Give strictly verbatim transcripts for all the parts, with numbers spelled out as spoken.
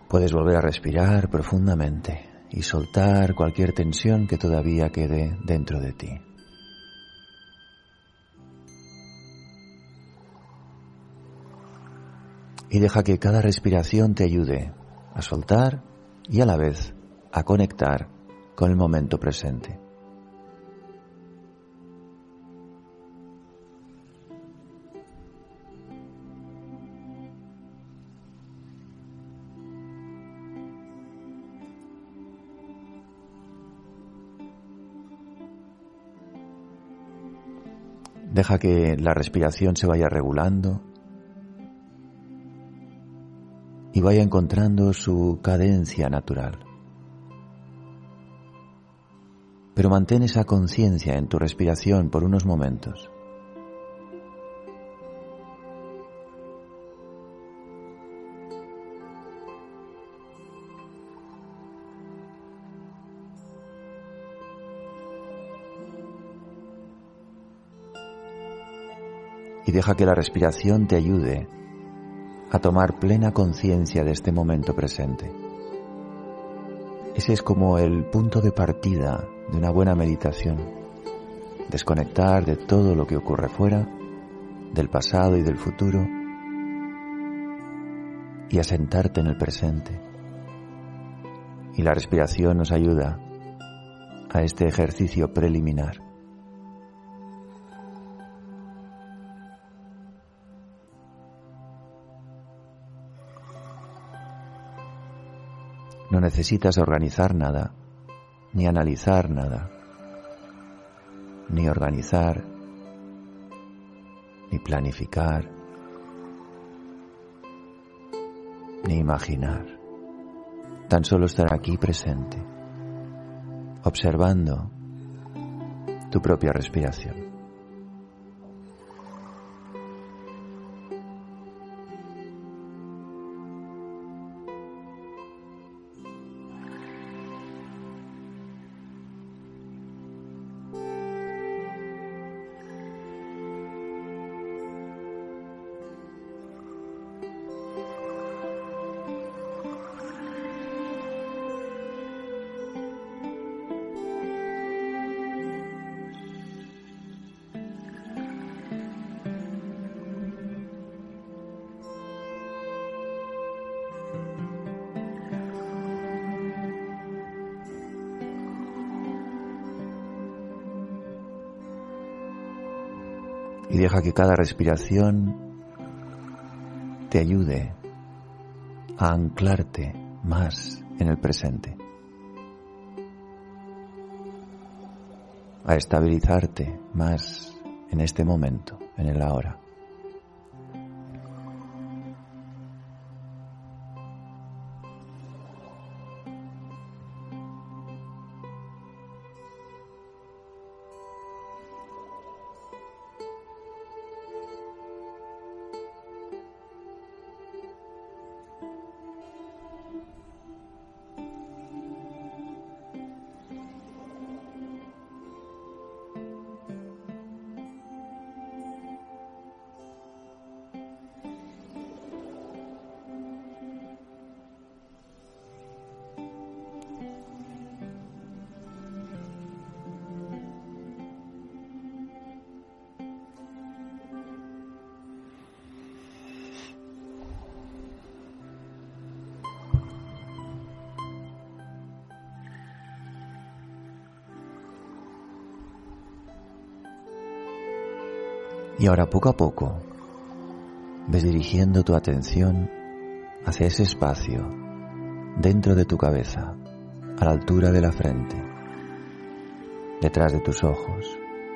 Puedes volver a respirar profundamente y soltar cualquier tensión que todavía quede dentro de ti. Y deja que cada respiración te ayude a soltar y a la vez a conectar con el momento presente. Deja que la respiración se vaya regulando y vaya encontrando su cadencia natural. Pero mantén esa conciencia en tu respiración por unos momentos. Y deja que la respiración te ayude a tomar plena conciencia de este momento presente. Ese es como el punto de partida de una buena meditación. Desconectar de todo lo que ocurre fuera, del pasado y del futuro, y asentarte en el presente. Y la respiración nos ayuda a este ejercicio preliminar. No necesitas organizar nada, ni analizar nada, ni organizar, ni planificar, ni imaginar. Tan solo estar aquí presente, observando tu propia respiración. Y deja que cada respiración te ayude a anclarte más en el presente, a estabilizarte más en este momento, en el ahora. Y ahora poco a poco ves dirigiendo tu atención hacia ese espacio dentro de tu cabeza, a la altura de la frente, detrás de tus ojos.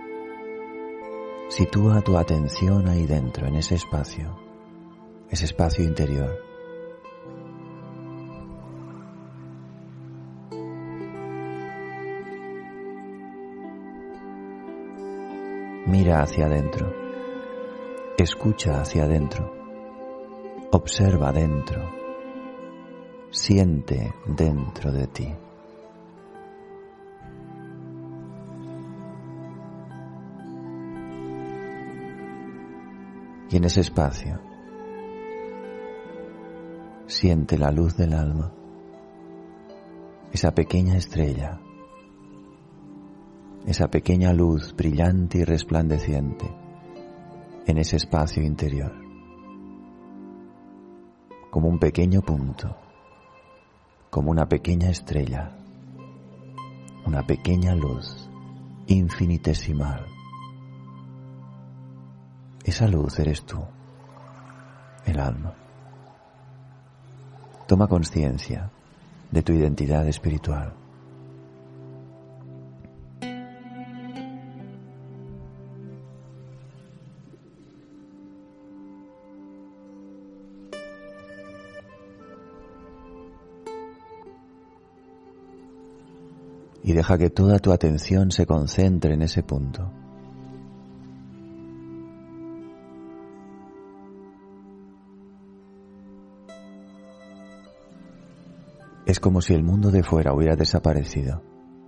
Sitúa tu atención ahí dentro, en ese espacio, ese espacio interior. Mira hacia adentro. Escucha hacia adentro, observa dentro, siente dentro de ti. Y en ese espacio, Siente la luz del alma, esa pequeña estrella, esa pequeña luz brillante y resplandeciente en ese espacio interior, como un pequeño punto, como una pequeña estrella, una pequeña luz infinitesimal. Esa luz eres tú, el alma. Toma conciencia de tu identidad espiritual. Y deja que toda tu atención se concentre en ese punto. Es como si el mundo de fuera hubiera desaparecido.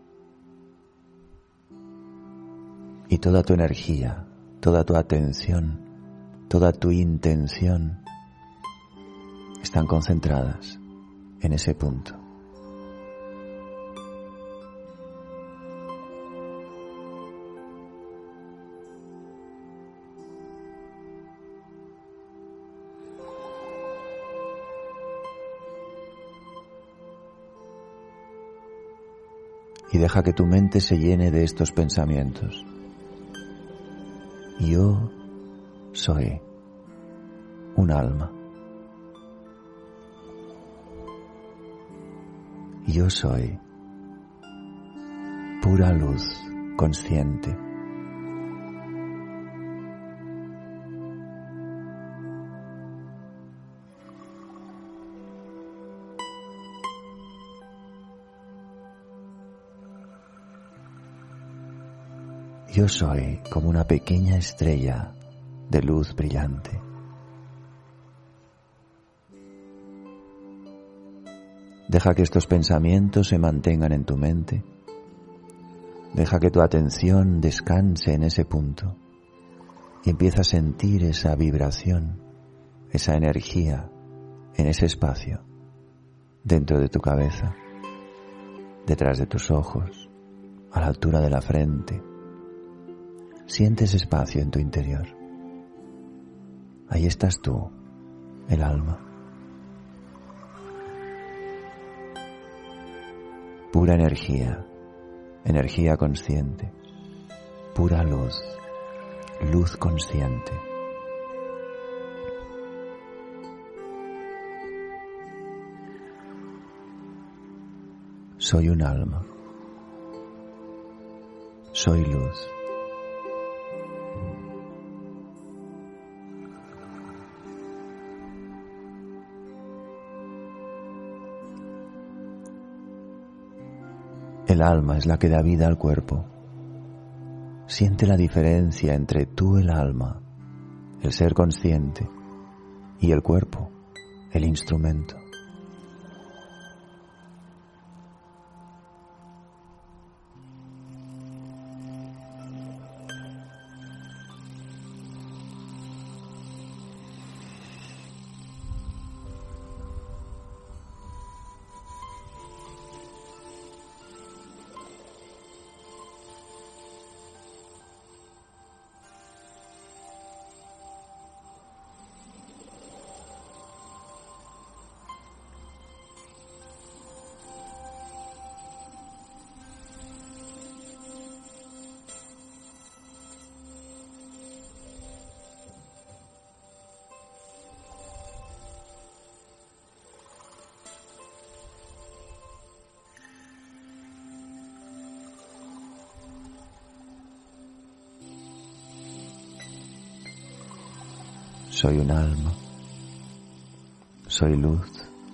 Y toda tu energía, toda tu atención, toda tu intención están concentradas en ese punto. Y deja que tu mente se llene de estos pensamientos. Yo soy un alma. Yo soy pura luz consciente. Yo soy como una pequeña estrella de luz brillante. Deja que estos pensamientos se mantengan en tu mente. Deja que tu atención descanse en ese punto y empieza a sentir esa vibración, esa energía en ese espacio, dentro de tu cabeza, detrás de tus ojos, a la altura de la frente. Siente ese espacio en tu interior. Ahí estás tú, el alma. Pura energía, energía consciente, pura luz, luz consciente. Soy un alma. Soy luz. El alma es la que da vida al cuerpo. Siente la diferencia entre tú, el alma, el ser consciente, y el cuerpo, el instrumento. Soy un alma, soy luz,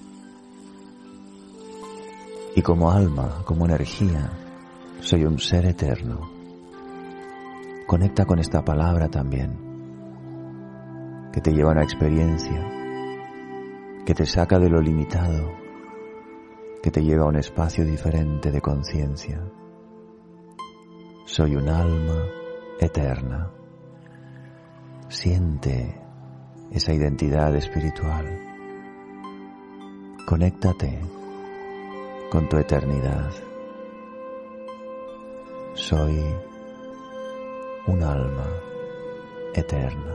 y como alma, como energía, soy un ser eterno. Conecta con esta palabra también, que te lleva a una experiencia, que te saca de lo limitado, que te lleva a un espacio diferente de conciencia. Soy un alma eterna. Siente esa identidad espiritual. Conéctate con tu eternidad. Soy un alma eterna.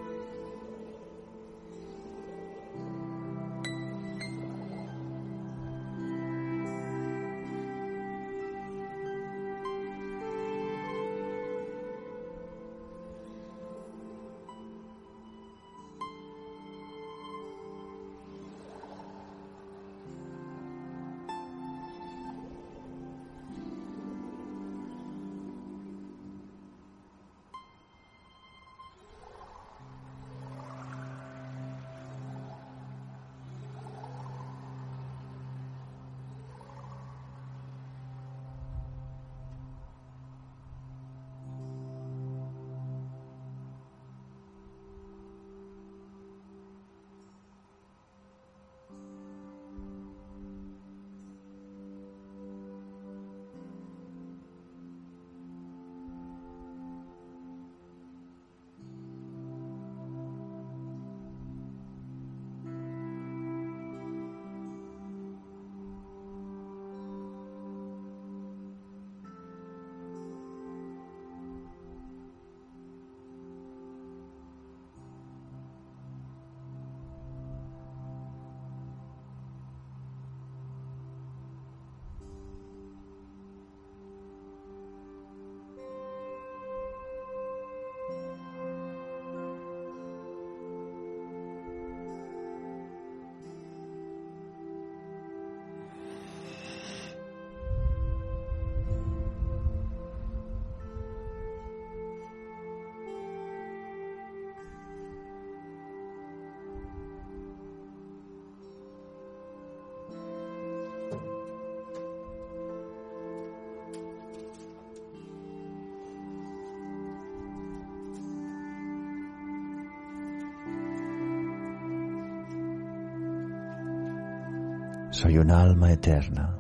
Soy un alma eterna.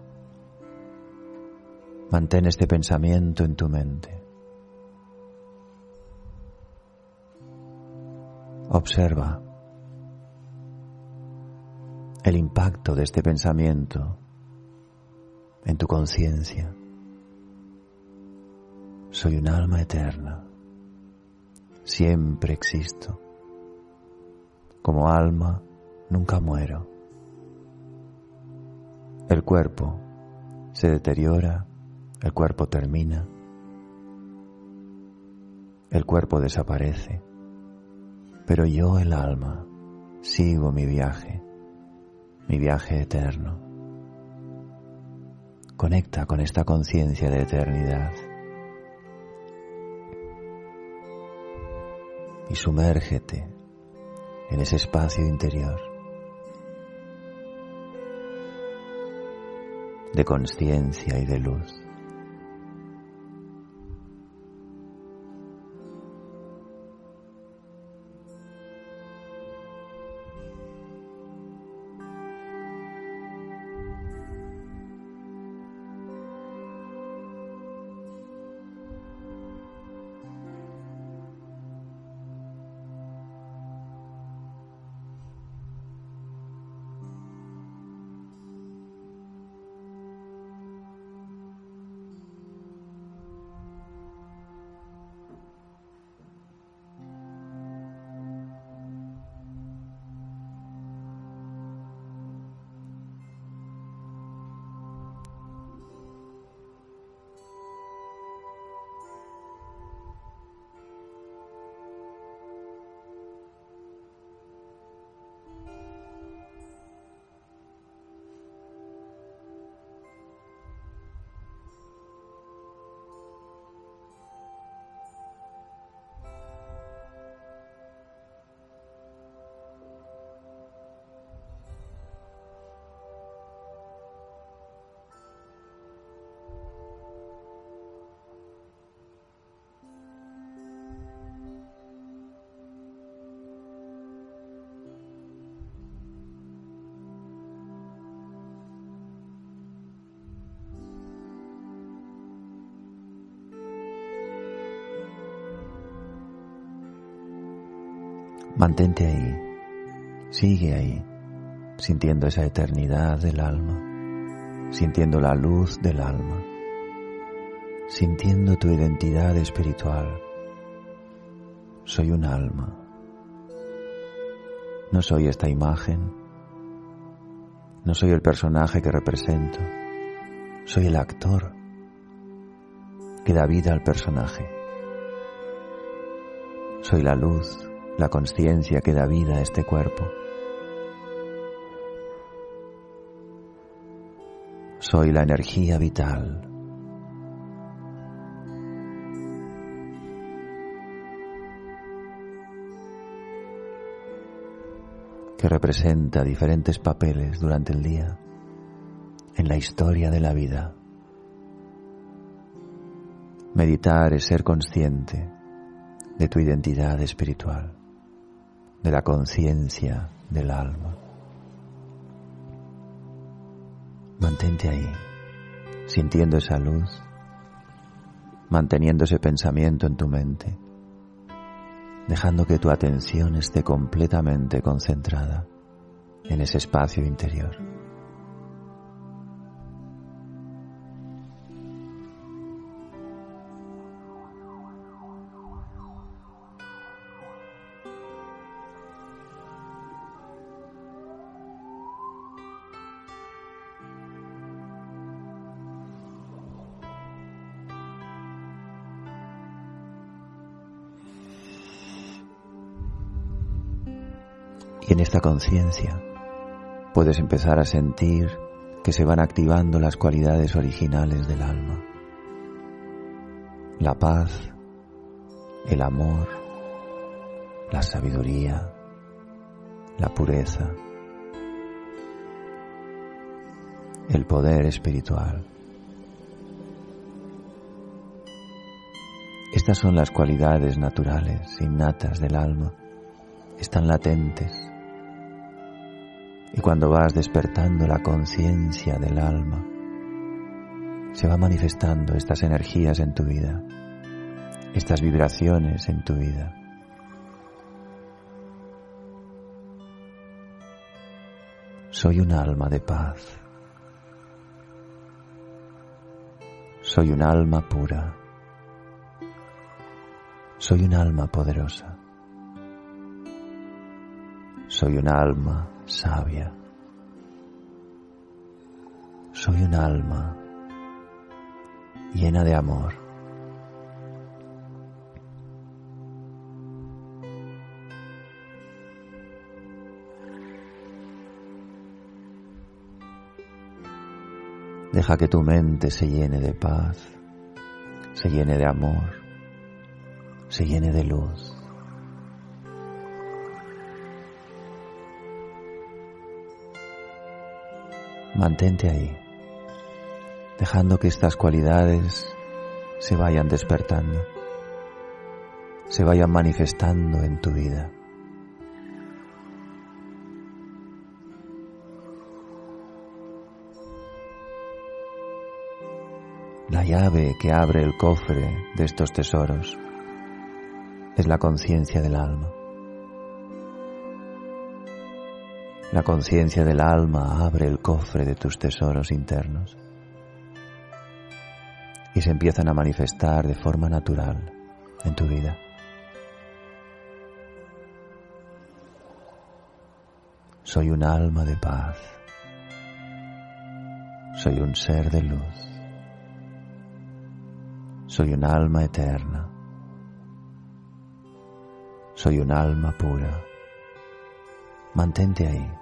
Mantén este pensamiento en tu mente. Observa el impacto de este pensamiento en tu conciencia. Soy un alma eterna. Siempre existo. Como alma, nunca muero. El cuerpo se deteriora, el cuerpo termina, el cuerpo desaparece, pero yo, el alma, sigo mi viaje, mi viaje eterno. Conecta con esta conciencia de eternidad y sumérgete en ese espacio interior de consciencia y de luz. Mantente ahí, sigue ahí, sintiendo esa eternidad del alma, sintiendo la luz del alma, sintiendo tu identidad espiritual. Soy un alma. No soy esta imagen, no soy el personaje que represento, soy el actor que da vida al personaje. Soy la luz, la consciencia que da vida a este cuerpo. Soy la energía vital. Que representa diferentes papeles durante el día en la historia de la vida. Meditar es ser consciente de tu identidad espiritual, de la conciencia del alma. Mantente ahí, sintiendo esa luz, manteniendo ese pensamiento en tu mente, dejando que tu atención esté completamente concentrada en ese espacio interior. Y en esta conciencia puedes empezar a sentir que se van activando las cualidades originales del alma. La paz, el amor, la sabiduría, la pureza, el poder espiritual. Estas son las cualidades naturales, innatas del alma. Están latentes. Y cuando vas despertando la conciencia del alma, se va manifestando estas energías en tu vida, estas vibraciones en tu vida. Soy un alma de paz. Soy un alma pura. Soy un alma poderosa. Soy un alma sabia. Soy un alma llena de amor. Deja que tu mente se llene de paz, se llene de amor, se llene de luz. Mantente ahí, dejando que estas cualidades se vayan despertando, se vayan manifestando en tu vida. La llave que abre el cofre de estos tesoros es la conciencia del alma. La conciencia del alma abre el cofre de tus tesoros internos y se empiezan a manifestar de forma natural en tu vida. Soy un alma de paz. Soy un ser de luz. Soy un alma eterna. Soy un alma pura. Mantente ahí.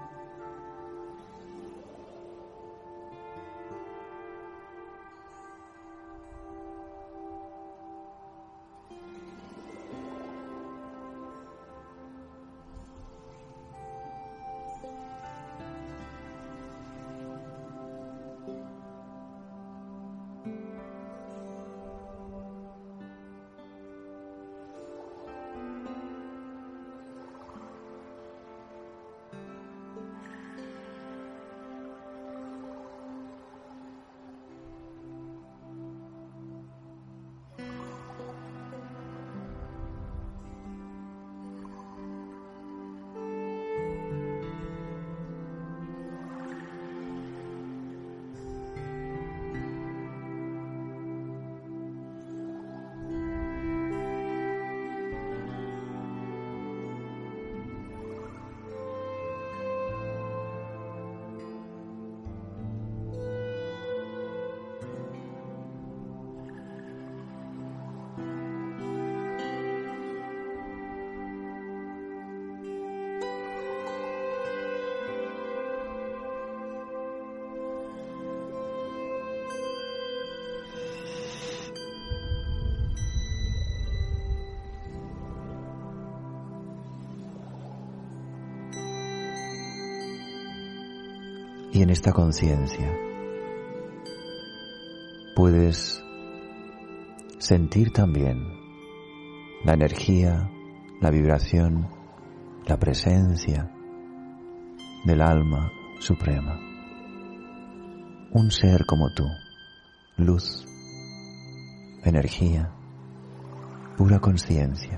Y en esta conciencia puedes sentir también la energía, la vibración, la presencia del alma suprema. Un ser como tú, luz, energía, pura conciencia.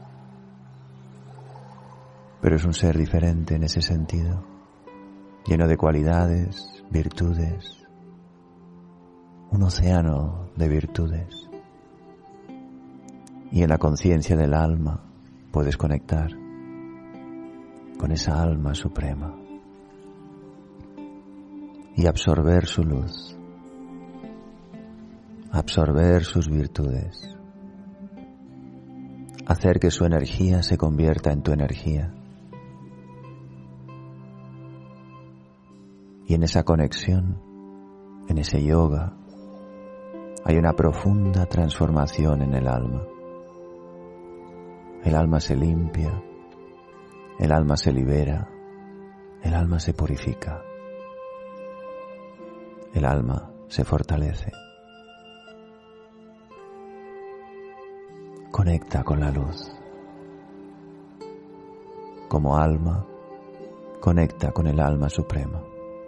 Pero es un ser diferente en ese sentido, lleno de cualidades, virtudes, un océano de virtudes. Y en la conciencia del alma puedes conectar con esa alma suprema y absorber su luz, absorber sus virtudes, hacer que su energía se convierta en tu energía. Y en esa conexión, en ese yoga, hay una profunda transformación en el alma. El alma se limpia, el alma se libera, el alma se purifica, el alma se fortalece. Conecta con la luz. Como alma, conecta con el alma suprema.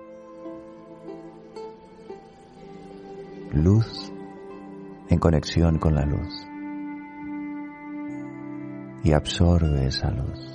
Luz en conexión con la luz. Y absorbe esa luz.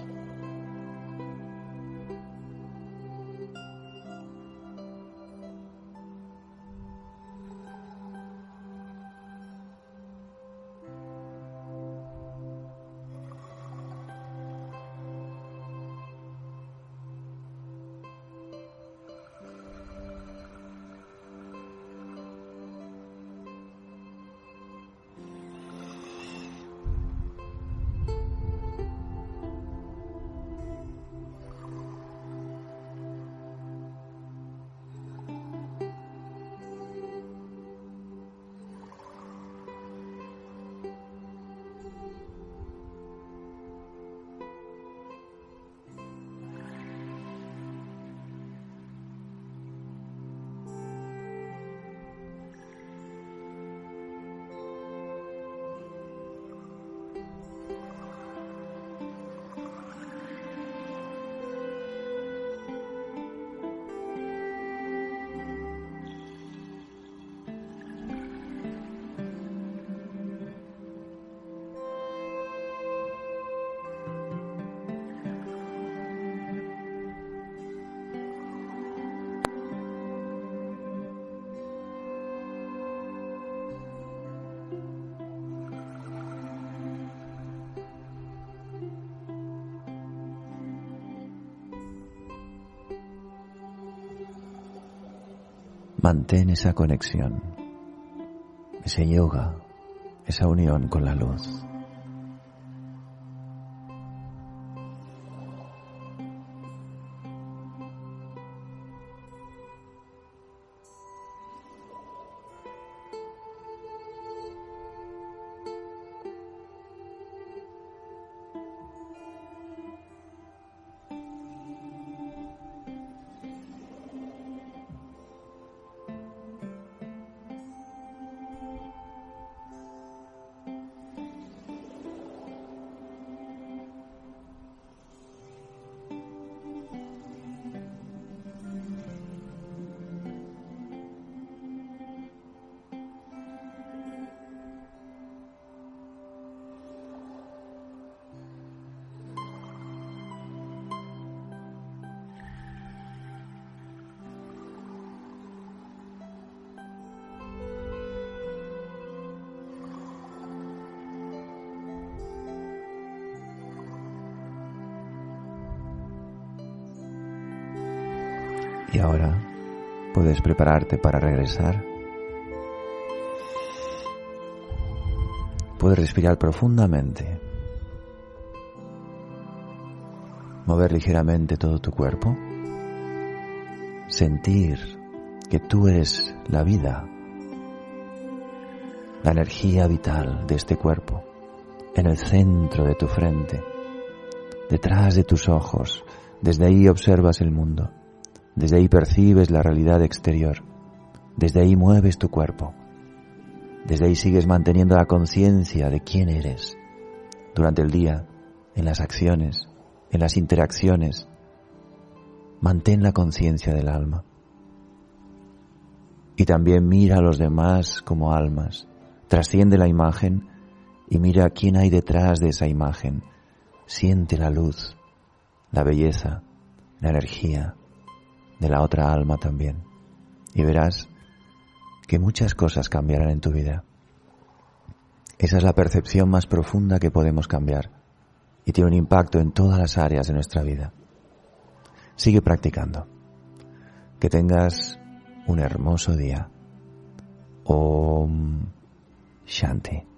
Mantén esa conexión, ese yoga, esa unión con la luz. Y ahora puedes prepararte para regresar. Puedes respirar profundamente, mover ligeramente todo tu cuerpo, sentir que tú eres la vida, la energía vital de este cuerpo, en el centro de tu frente, detrás de tus ojos. Desde ahí observas el mundo. Desde ahí percibes la realidad exterior. Desde ahí mueves tu cuerpo. Desde ahí sigues manteniendo la conciencia de quién eres durante el día, en las acciones, en las interacciones. Mantén la conciencia del alma. Y también mira a los demás como almas. Trasciende la imagen y mira quién hay detrás de esa imagen. Siente la luz, la belleza, la energía de la otra alma también. Y verás que muchas cosas cambiarán en tu vida. Esa es la percepción más profunda que podemos cambiar y tiene un impacto en todas las áreas de nuestra vida. Sigue practicando. Que tengas un hermoso día. Om Shanti.